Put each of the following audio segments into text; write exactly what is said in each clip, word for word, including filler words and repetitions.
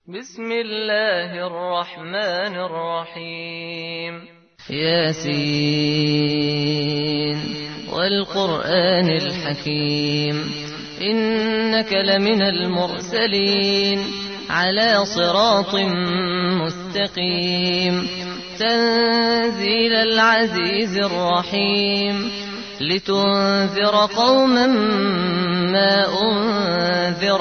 بسم الله الرحمن الرحيم. ياسين والقرآن الحكيم إنك لمن المرسلين على صراط مستقيم تنزيل العزيز الرحيم لتنذر قوما ما أنذر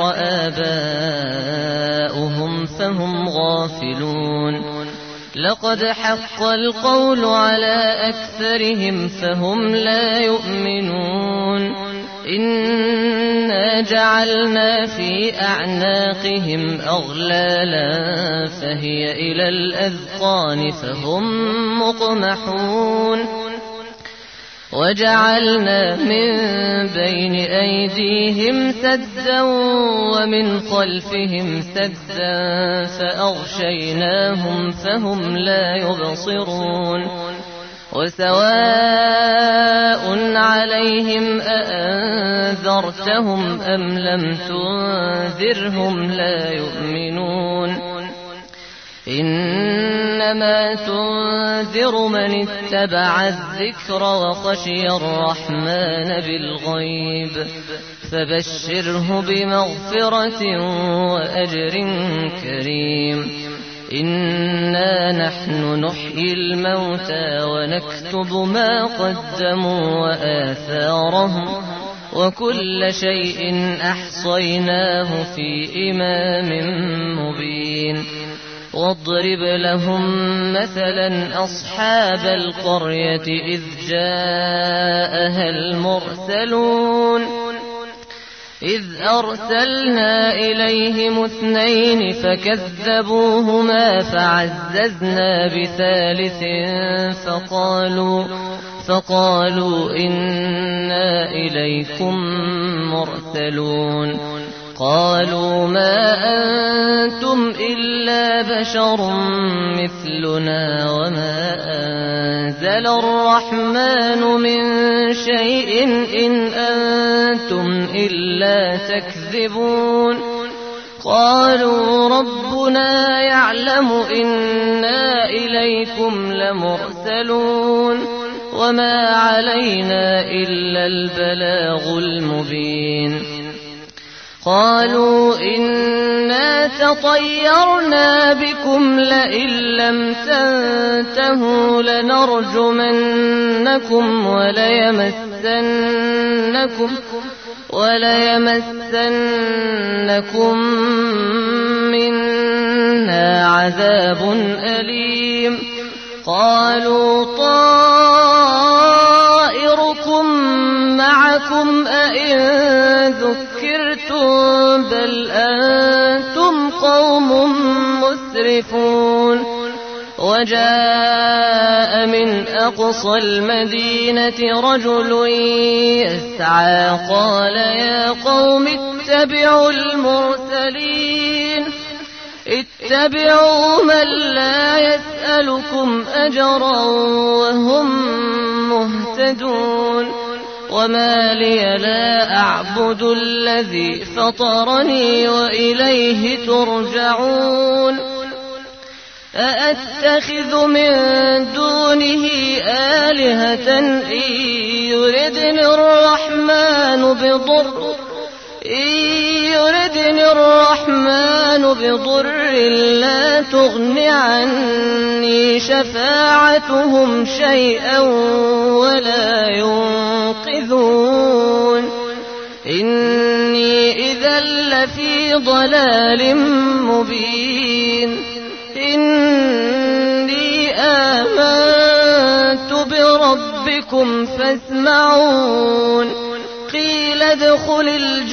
آباؤهم فهم غافلون لقد حق القول على أكثرهم فهم لا يؤمنون إنا جعلنا في أعناقهم أغلالا فهي إلى الأذقان فهم مقمحون وجعلنا من بين أيديهم سدا ومن خلفهم سدا فأغشيناهم فهم لا يبصرون وسواء عليهم أأنذرتهم أم لم تنذرهم لا يؤمنون إنما تنذر من اتبع الذكر وخشي الرحمن بالغيب فبشره بمغفرة وأجر كريم. إنا نحن نحيي الموتى ونكتب ما قدموا وآثارهم وكل شيء أحصيناه في إمام مبين. واضرب لهم مثلا أصحاب القرية إذ جاءها المرسلون إذ أرسلنا إليهم اثنين فكذبوهما فعززنا بثالث فقالوا, فقالوا إنا إليكم مرسلون قالوا ما أنتم إلا بشر مثلنا وما أنزل الرحمن من شيء إن أنتم إلا تكذبون قالوا ربنا يعلم إنا إليكم لمرسلون وما علينا إلا البلاغ المبين. قالوا إنا تطيرنا بكم لئن لم تنتهوا لنرجمنكم وليمسنكم, وليمسنكم منا عذاب أليم. قالوا طائركم معكم أئن ذكرتم بل أنتم قوم مسرفون. وجاء من أقصى المدينة رجل يسعى قال يا قوم اتبعوا المرسلين اتبعوا من لا يسألكم أجرا وهم مهتدون. وما لي لا أعبد الذي فطرني وإليه ترجعون. أأتخذ من دونه آلهة إن يردني الرحمن بضر إن يردني الرحمن بضر لا تغن عني شفاعتهم شيئا ولا ينقذون. إني إذا لفي ضلال مبين. إني آمنت بربكم فاسمعون. قيل ادخل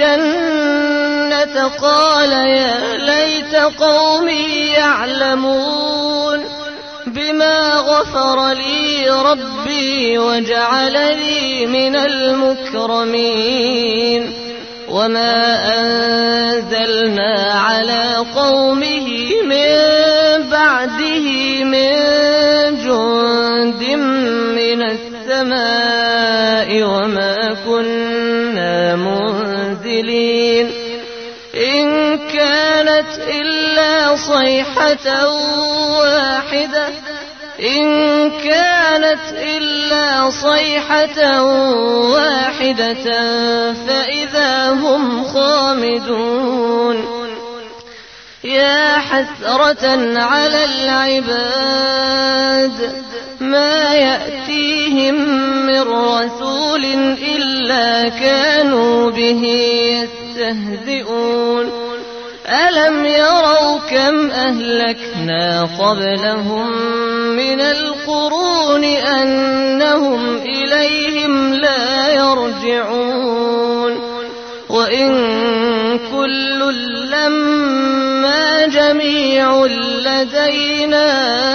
الجنة قال يا ليت قومي يعلمون بما غفر لي ربي وجعلني من المكرمين. وما أنزلنا على قومه من بعده من جند من السماء وما كنا منزلين. إن كانت إلا صيحة واحدة إن كانت إلا صيحة واحدة فإذا هم خامدون يا حسرة على العباد ما يأتيهم من رسول إلا كانوا به يستهزئون ألم يروا كم أهلكنا قبلهم من القرون أنهم إليهم لا يرجعون وإن كل لما جميع لدينا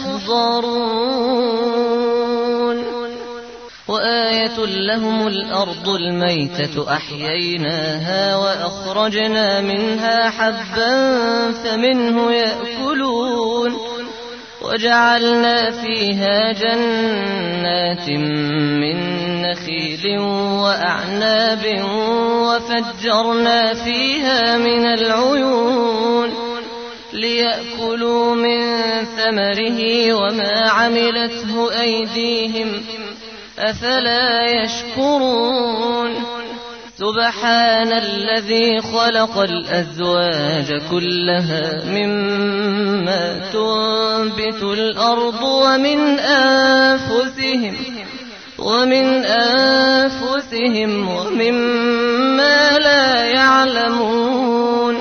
محضرون وآية لهم الأرض الميتة أحييناها وأخرجنا منها حبا فمنه يأكلون وجعلنا فيها جنات من نخيل وأعناب وفجرنا فيها من العيون ليأكلوا من ثمره وما عملته أيديهم أفلا يشكرون سبحان الذي خلق الأزواج كلها مما تنبت الأرض ومن أنفسهم ومن أنفسهم ومما لا يعلمون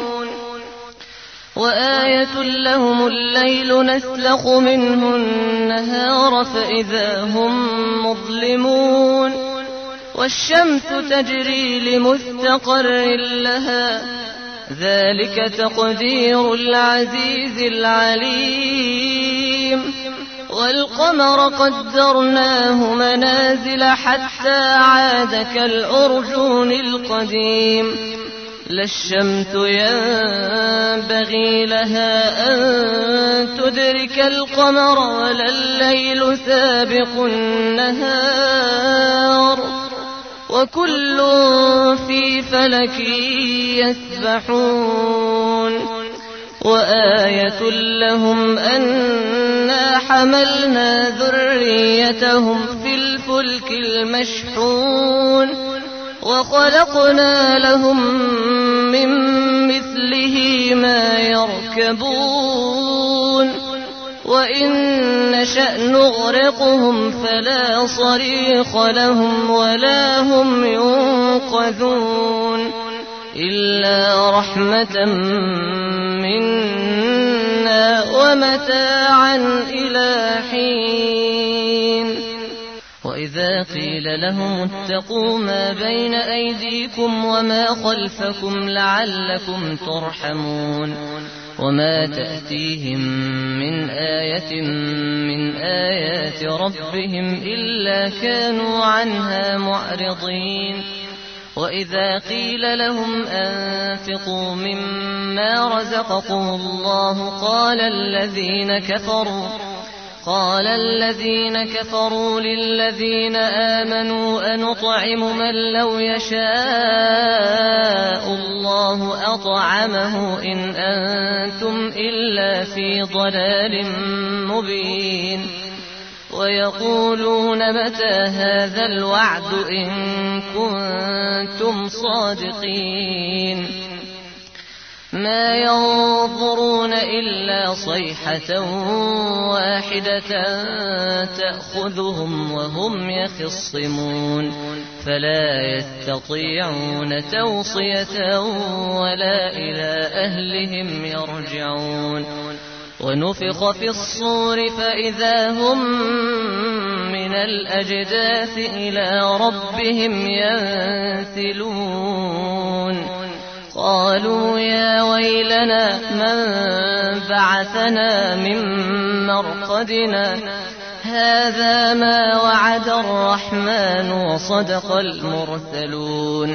وآية لهم الليل نسلخ منه النهار فإذا هم مظلمون والشمس تجري لمستقر لها ذلك تقدير العزيز العليم والقمر قدرناه منازل حتى عاد كالأرجون القديم لا الشمس ينبغي لها أن تدرك القمر ولا الليل سابق النهار وكل في فلك يسبحون وآية لهم أنا حملنا ذريتهم في الفلك المشحون وخلقنا لهم من مثله ما يركبون وإن نشأ نغرقهم فلا صريخ لهم ولا هم ينقذون إلا رحمة منا ومتاعا إلى حين وإذا قيل لهم اتقوا ما بين أيديكم وما خلفكم لعلكم ترحمون وما تأتيهم من آية من آيات ربهم إلا كانوا عنها معرضين وإذا قيل لهم أنفقوا مما رزقكم الله قال الذين كفروا قال الذين كفروا للذين آمنوا أنطعم من لو يشاء الله أطعمه إن أنتم إلا في ضلال مبين ويقولون متى هذا الوعد إن كنتم صادقين ما ينظرون إلا صيحة واحدة تأخذهم وهم يخصمون فلا يستطيعون توصية ولا إلى أهلهم يرجعون ونفخ في الصور فإذا هم من الأجداث إلى ربهم ينسلون قالوا يا ويلنا من بعثنا من مرقدنا هذا ما وعد الرحمن وصدق المرسلون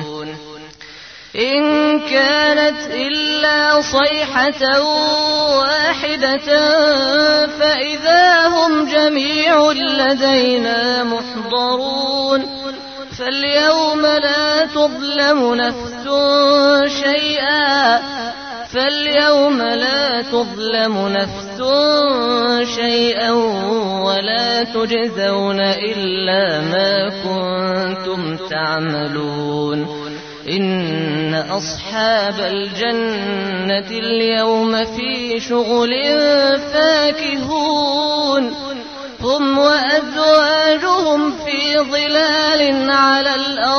إن كانت إلا صيحة واحدة فإذا هم جميع لدينا محضرون فاليوم لا تظلم نفس شيئا فاليوم لا تظلم نفس شيئا ولا تجزون إلا ما كنتم تعملون إن أصحاب الجنة اليوم في شغل فاكهون هم وأزواجهم في ظلال على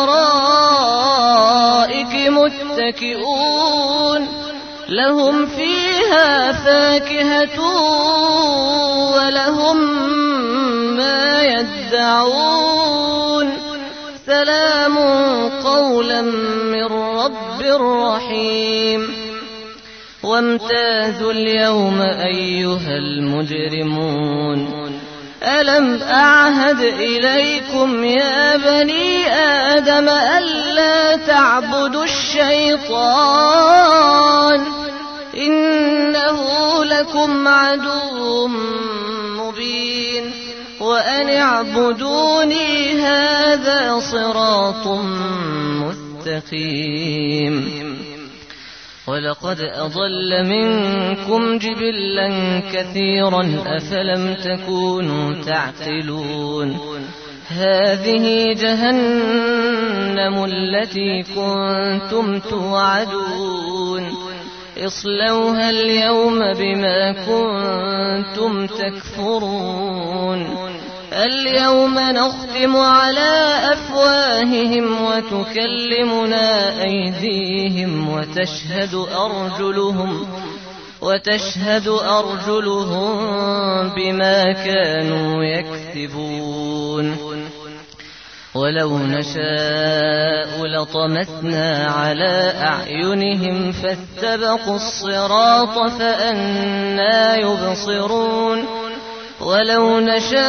الأرائك متكئون لهم فيها فاكهة ولهم ما يدعون سلام قولا من رب رحيم وامتازوا اليوم أيها المجرمون ألم أعهد إليكم يا بني آدم ألا تعبدوا الشيطان إنه لكم عدو مبين وأن اعبدوني هذا صراط مستقيم ولقد أضل منكم جبلا كثيرا أفلم تكونوا تعقلون هذه جهنم التي كنتم توعدون اصلوها اليوم بما كنتم تكفرون اليوم نختم على أفواههم وتكلمنا أيديهم وتشهد أرجلهم وتشهد أرجلهم بما كانوا يكسبون ولو نشاء لطمسنا على أعينهم فاستبقوا الصراط فأنى يبصرون ولو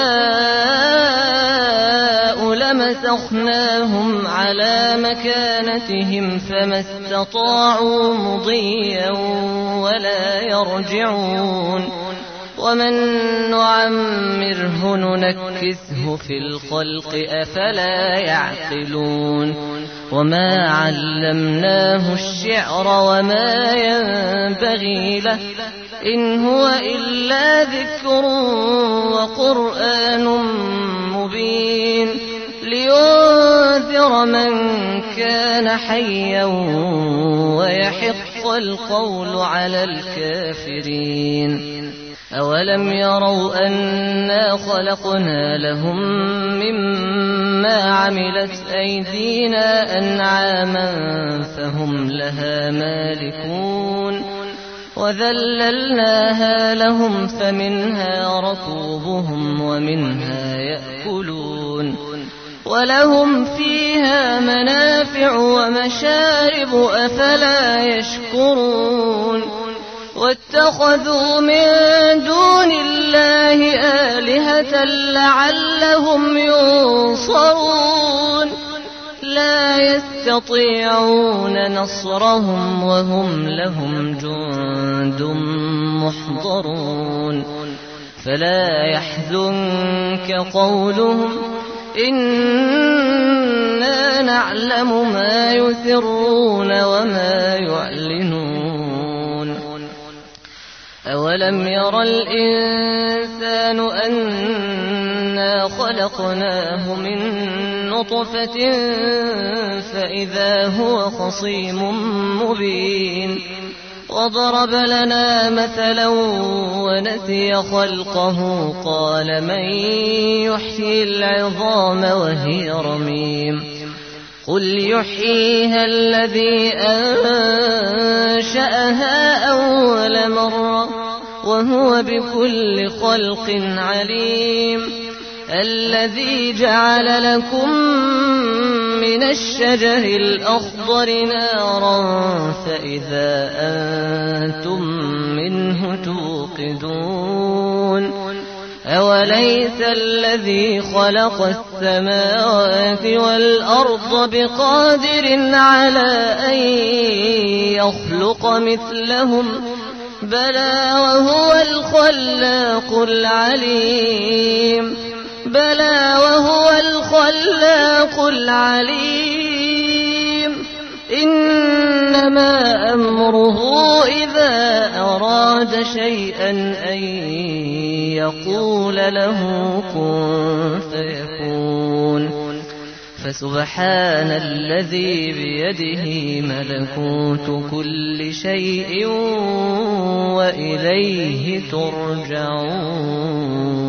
نشاء لمسخناهم على مكانتهم فما استطاعوا مضيا ولا يرجعون ومن نعمره ننكسه في الخلق أفلا يعقلون وما علمناه الشعر وما ينبغي له إن هو إلا ذكر وقرآن مبين لينذر من كان حيا ويحق القول على الكافرين أولم يروا أنا خلقنا لهم مما عملت أيدينا أنعاما فهم لها مالكون وذللناها لهم فمنها ركوبهم ومنها يأكلون ولهم فيها منافع ومشارب أفلا يشكرون واتخذوا من دون الله آلهة لعلهم ينصرون لا يستطيعون نصرهم وهم لهم جند محضرون فلا يحزنك قولهم إنا نعلم ما يسرون وما يعلنون أولم ير الإنسان أنا خلقناه من نطفة فإذا هو خصيم مبين وضرب لنا مثلا ونسي خلقه قال من يحيي العظام وهي رميم قل يحييها الذي أنشأها أول مرة وهو بكل خلق عليم الذي جعل لكم من الشجر الأخضر نارا فإذا أنتم منه توقدون أوليس الذي خلق السماوات والأرض بقادر على أن يخلق مثلهم بلى وهو الخلاق العليم بلى وهو الخلاق العليم إن إنما أمره إذا أراد شيئا أن يقول له كن فيكون فسبحان الذي بيده ملكوت كل شيء وإليه ترجعون